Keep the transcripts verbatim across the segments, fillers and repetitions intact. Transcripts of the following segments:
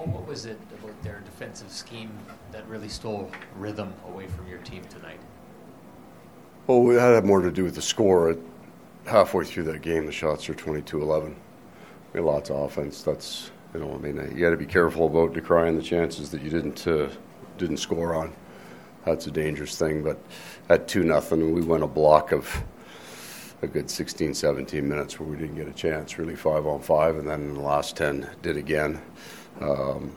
what was it about their defensive scheme that really stole rhythm away from your team tonight? Well, it had more to do with the score. Halfway through that game, the shots are twenty-two eleven. We had lots of offense. That's, you know, I mean, you got to be careful about decrying the chances that you didn't uh, didn't score on. That's a dangerous thing. But at two nothing, we went a block of a good sixteen, seventeen minutes where we didn't get a chance, really five on five, and then in the last ten did again. Um,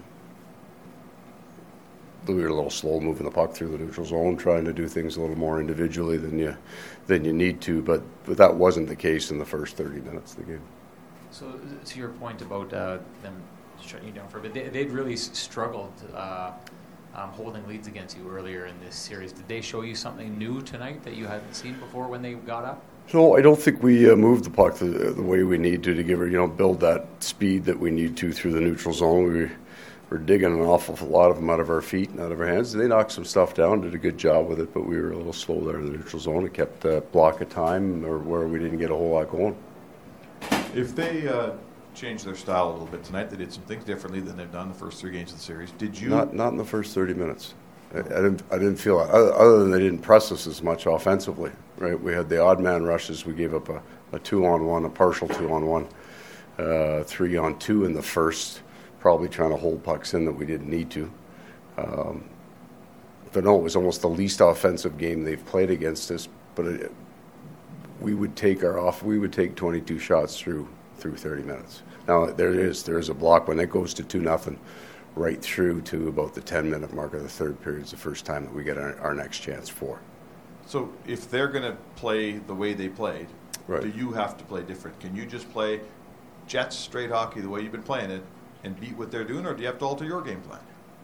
we were a little slow moving the puck through the neutral zone, trying to do things a little more individually than you than you need to, but, but that wasn't the case in the first thirty minutes of the game. So to your point about uh, them shutting you down for a bit, they, they'd really struggled uh, um, holding leads against you earlier in this series. Did they show you something new tonight that you hadn't seen before when they got up? No, I don't think we uh, moved the puck the, the way we need to to give her, you know, build that speed that we need to through the neutral zone. We were digging an awful lot of them out of our feet and out of our hands. They knocked some stuff down, did a good job with it, but we were a little slow there in the neutral zone. It kept a block of time or where we didn't get a whole lot going. If they uh, changed their style a little bit tonight, they did some things differently than they've done the first three games of the series. Did you? Not not in the first thirty minutes. I, I didn't. I didn't feel that. Other than they didn't press us as much offensively. Right. We had the odd man rushes. We gave up a, a two on one, a partial two on one, uh, three on two in the first. Probably trying to hold pucks in that we didn't need to. Um, but no, it was almost the least offensive game they've played against us. But it, we would take our off. We would take twenty-two shots through through thirty minutes. Now there is there is a block when it goes to two nothing, right through to about the ten minute mark of the third period. Is the first time that we get our, our next chance for. So if they're going to play the way they played, right. do you have to play different? Can you just play Jets straight hockey the way you've been playing it and beat what they're doing, or do you have to alter your game plan?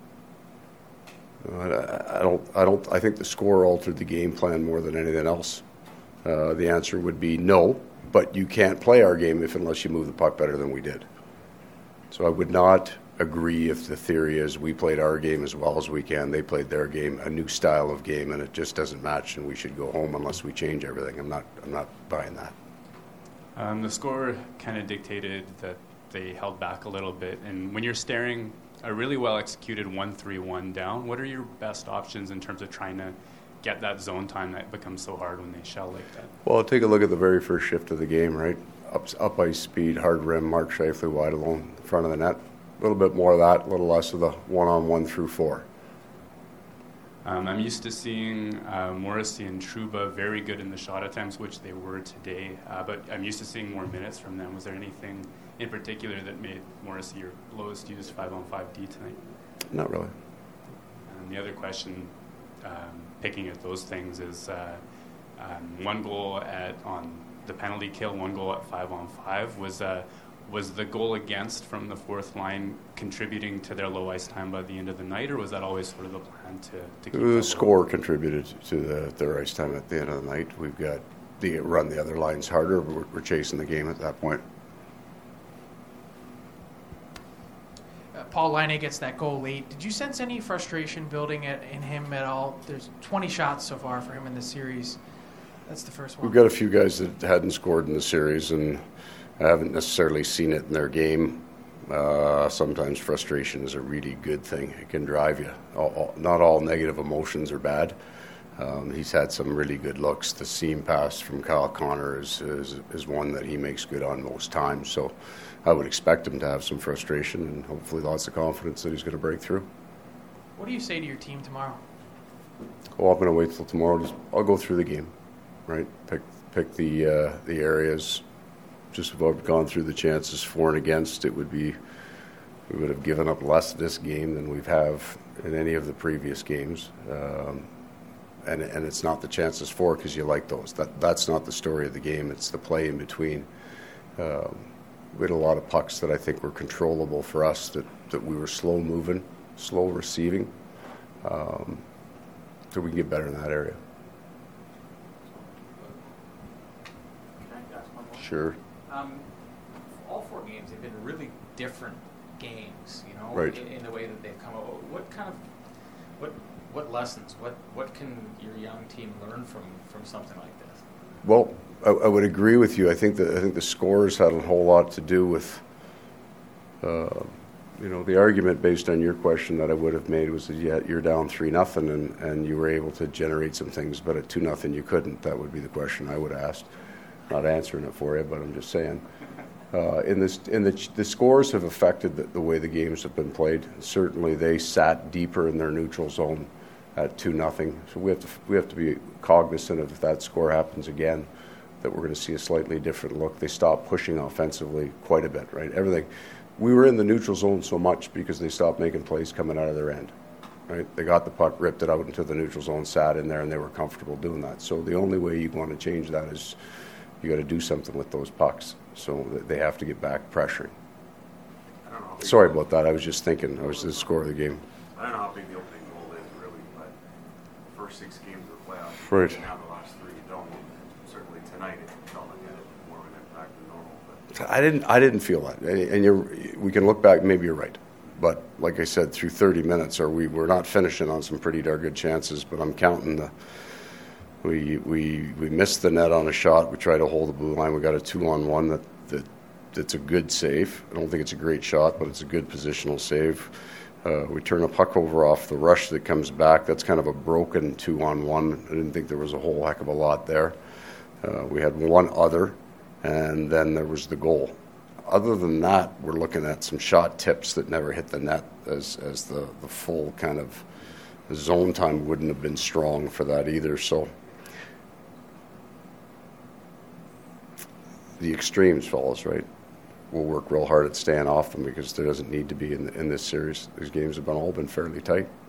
I don't. I don't. I think the score altered the game plan more than anything else. Uh, the answer would be no, but you can't play our game if unless you move the puck better than we did. So I would not agree if the theory is we played our game as well as we can. They played their game, a new style of game, and it just doesn't match, and we should go home unless we change everything. I'm not. I'm not buying that. Um, the score kind of dictated that they held back a little bit, and when you're staring a really well executed one three one down, what are your best options in terms of trying to get that zone time that becomes so hard when they shell like that? Well, take a look at the very first shift of the game, right? Up, up ice speed, hard rim, Mark Scheifele wide alone in front of the net. A little bit more of that, a little less of the one-on-one through four. Um, I'm used to seeing uh, Morrissey and Trouba very good in the shot attempts, which they were today, uh, but I'm used to seeing more minutes from them. Was there anything in particular that made Morrissey your lowest used five on five D tonight? Not really. And the other question, um, picking at those things, is uh, um, one goal at on the penalty kill, one goal at five on five. Was uh, was the goal against from the fourth line contributing to their low ice time by the end of the night, or was that always sort of the plan to, to keep the score contributed to the, their ice time at the end of the night? We've got the run the other lines harder, but we're, we're chasing the game at that point. Uh, Paul Laine gets that goal late. Did you sense any frustration building at, in him at all? There's twenty shots so far for him in the series. That's the first one. We've got a few guys that hadn't scored in the series, and I haven't necessarily seen it in their game. Uh, sometimes frustration is a really good thing. It can drive you. All, all, not all negative emotions are bad. Um, he's had some really good looks. The seam pass from Kyle Connor is, is is one that he makes good on most times. So I would expect him to have some frustration and hopefully lots of confidence that he's going to break through. What do you say to your team tomorrow? Oh, I'm going to wait till tomorrow. Just, I'll go through the game, right? Pick pick the uh, the areas. Just if I've gone through the chances for and against, it would be we would have given up less this game than we've have in any of the previous games. Um, and and it's not the chances for because you like those. That that's not the story of the game. It's the play in between. Um, we had a lot of pucks that I think were controllable for us. That, that we were slow moving, slow receiving. Um, so we can get better in that area. Can I ask one more? Sure. Um, all four games have been really different games, you know, right. in, in the way that they've come out. What kind of, what what lessons, what what can your young team learn from, from something like this? Well, I, I would agree with you. I think that I think the scores had a whole lot to do with uh, you know, the argument based on your question that I would have made was that yeah, you're down three nothing, and, and you were able to generate some things, but at two nothing you couldn't. That would be the question I would have asked. Not answering it for you, but I'm just saying. Uh, in this, in the the scores have affected the, the way the games have been played. Certainly, they sat deeper in their neutral zone at two nothing. So we have to we have to be cognizant of if that score happens again, that we're going to see a slightly different look. They stopped pushing offensively quite a bit. Right, everything. We were in the neutral zone so much because they stopped making plays coming out of their end. Right, they got the puck, ripped it out into the neutral zone, sat in there, and they were comfortable doing that. So the only way you want to change that is you got to do something with those pucks. So they have to get back pressuring. I don't know how big Sorry the- about that. I was just thinking. I was the score of the game. I don't know how big the opening goal is really, but the first six games of the playoffs, Right. now the last three, you don't. Certainly tonight it felt like it had more of an impact than normal. But I didn't. I didn't feel that. And you're. We can look back. Maybe you're right. But like I said, through thirty minutes, or we we're not finishing on some pretty darn good chances. But I'm counting the. We we we missed the net on a shot. We tried to hold the blue line. We got a two on one that that that's a good save. I don't think it's a great shot, but it's a good positional save. Uh, we turn a puck over off the rush that comes back. That's kind of a broken two on one. I didn't think there was a whole heck of a lot there. Uh, we had one other, and then there was the goal. Other than that, we're looking at some shot tips that never hit the net, as as the, the full kind of zone time wouldn't have been strong for that either. So the extremes, fellas, right? We'll work real hard at staying off them because there doesn't need to be in, in this series. These games have been all been fairly tight.